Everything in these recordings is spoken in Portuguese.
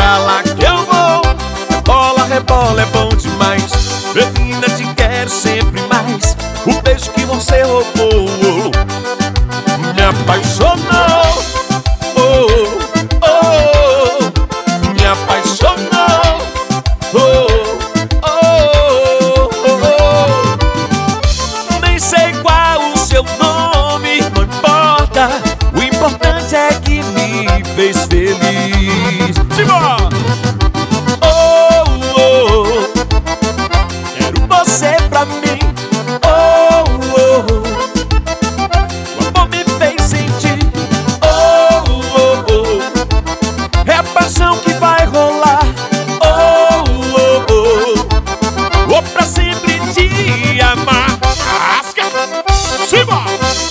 pra lá que eu vou. Rebola, rebola, é bom demais. Menina, te quero sempre mais. O beijo que você roubou me apaixonou. Oh, oh, me apaixonou. Oh, oh, oh, oh. Nem sei qual o seu nome, não importa. O importante é que me fez feliz. Simbora! Oh, oh, quero você pra mim. Oh, oh, o amor me fez sentir. Oh, oh, oh, é a paixão que vai rolar. Oh, oh, oh, vou pra sempre te amar. Asca! Simbora!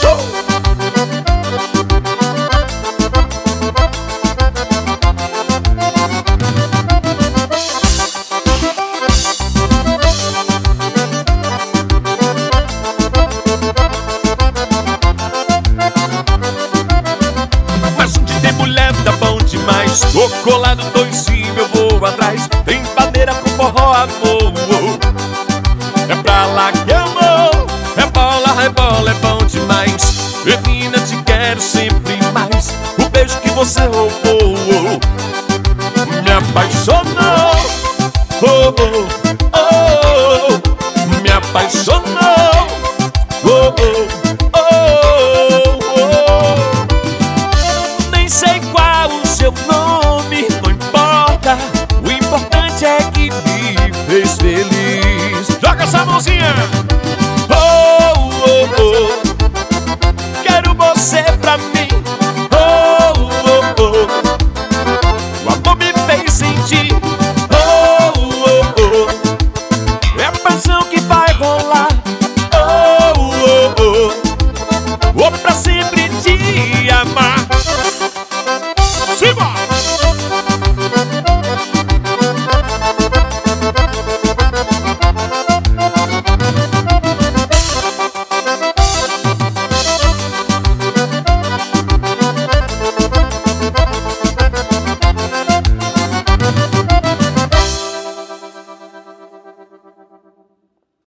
Tá bom demais, tô colado, tô em cima, eu vou atrás. Tem bandeira com forró, amor. É pra lá que eu vou. Rebola, rebola, é bom demais. Menina, te quero sempre mais. O beijo que você roubou me apaixonou. Oh, oh, oh, me apaixonou. Oh, oh, oh, oh. Nem sei qual o seu nome, não importa. O importante é que me fez feliz. Joga essa mãozinha. Oh, oh, oh, quero você pra mim.